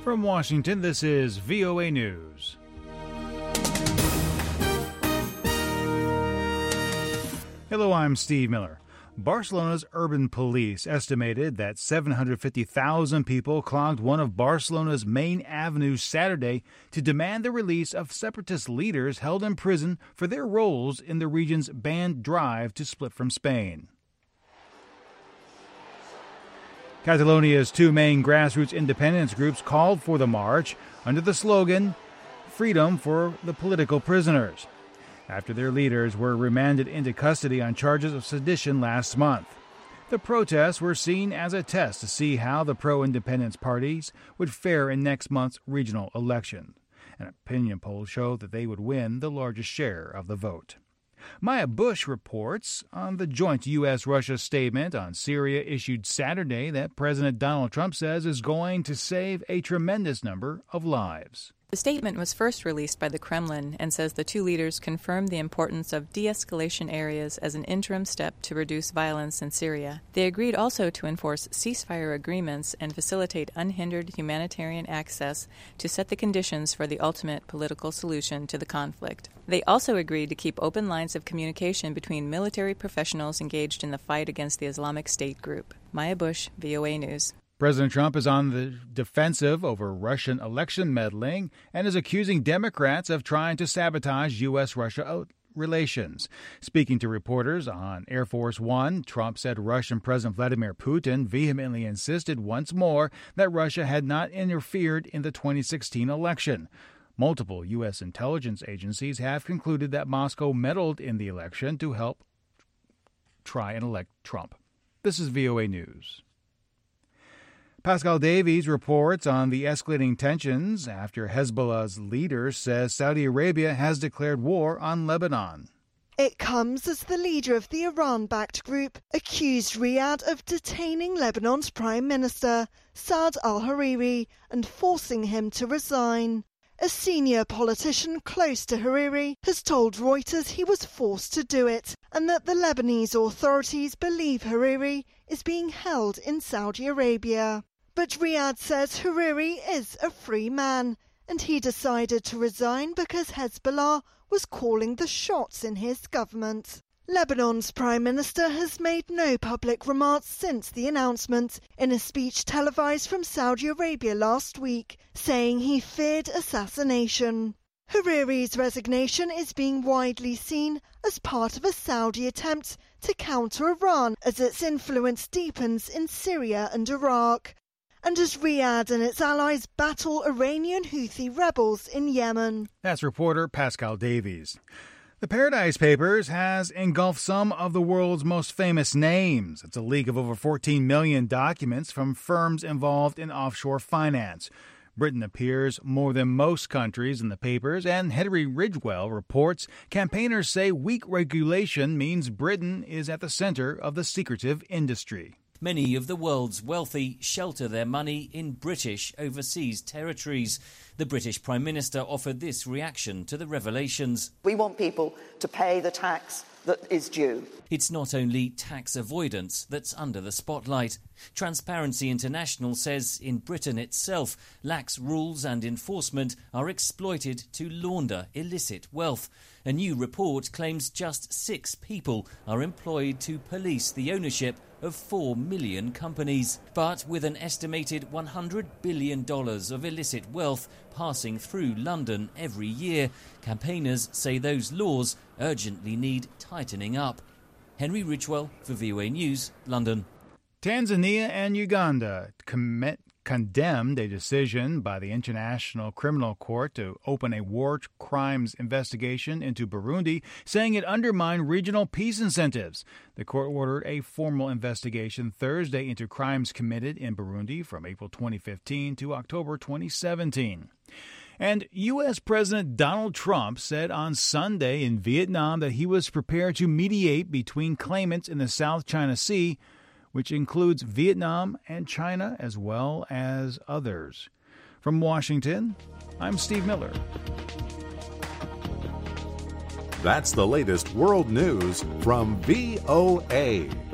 From Washington, this is VOA News. Hello, I'm Steve Miller. Barcelona's urban police estimated that 750,000 people clogged one of Barcelona's main avenues Saturday to demand the release of separatist leaders held in prison for their roles in the region's banned drive to split from Spain. Catalonia's two main grassroots independence groups called for the march under the slogan, "Freedom for the Political Prisoners," after their leaders were remanded into custody on charges of sedition last month. The protests were seen as a test to see how the pro-independence parties would fare in next month's regional election. An opinion poll showed that they would win the largest share of the vote. Maya Bush reports on the joint U.S.-Russia statement on Syria issued Saturday that President Donald Trump says is going to save a tremendous number of lives. The statement was first released by the Kremlin and says the two leaders confirmed the importance of de-escalation areas as an interim step to reduce violence in Syria. They agreed also to enforce ceasefire agreements and facilitate unhindered humanitarian access to set the conditions for the ultimate political solution to the conflict. They also agreed to keep open lines of communication between military professionals engaged in the fight against the Islamic State group. Maya Bush, VOA News. President Trump is on the defensive over Russian election meddling and is accusing Democrats of trying to sabotage U.S.-Russia relations. Speaking to reporters on Air Force One, Trump said Russian President Vladimir Putin vehemently insisted once more that Russia had not interfered in the 2016 election. Multiple U.S. intelligence agencies have concluded that Moscow meddled in the election to help try and elect Trump. This is VOA News. Pascal Davies reports on the escalating tensions after Hezbollah's leader says Saudi Arabia has declared war on Lebanon. It comes as the leader of the Iran-backed group accused Riyadh of detaining Lebanon's Prime Minister, Saad al-Hariri, and forcing him to resign. A senior politician close to Hariri has told Reuters he was forced to do it and that the Lebanese authorities believe Hariri is being held in Saudi Arabia. But Riyadh says Hariri is a free man and he decided to resign because Hezbollah was calling the shots in his government. Lebanon's Prime Minister has made no public remarks since the announcement, in a speech televised from Saudi Arabia last week, saying he feared assassination. Hariri's resignation is being widely seen as part of a Saudi attempt to counter Iran as its influence deepens in Syria and Iraq, and as Riyadh and its allies battle Iranian Houthi rebels in Yemen. That's reporter Pascal Davies. The Paradise Papers has engulfed some of the world's most famous names. It's a leak of over 14 million documents from firms involved in offshore finance. Britain appears more than most countries in the papers, and Henry Ridgwell reports campaigners say weak regulation means Britain is at the center of the secretive industry. Many of the world's wealthy shelter their money in British overseas territories. The British Prime Minister offered this reaction to the revelations. We want people to pay the tax that is due. It's not only tax avoidance that's under the spotlight. Transparency International says in Britain itself, lax rules and enforcement are exploited to launder illicit wealth. A new report claims just 6 people are employed to police the ownership of 4 million companies. But with an estimated $100 billion of illicit wealth passing through London every year, campaigners say those laws urgently need tightening up. Henry Ridgwell for VOA News, London. Tanzania and Uganda condemned a decision by the International Criminal Court to open a war crimes investigation into Burundi, saying it undermined regional peace incentives. The court ordered a formal investigation Thursday into crimes committed in Burundi from April 2015 to October 2017. And U.S. President Donald Trump said on Sunday in Vietnam that he was prepared to mediate between claimants in the South China Sea, which includes Vietnam and China as well as others. From Washington, I'm Steve Miller. That's the latest world news from VOA.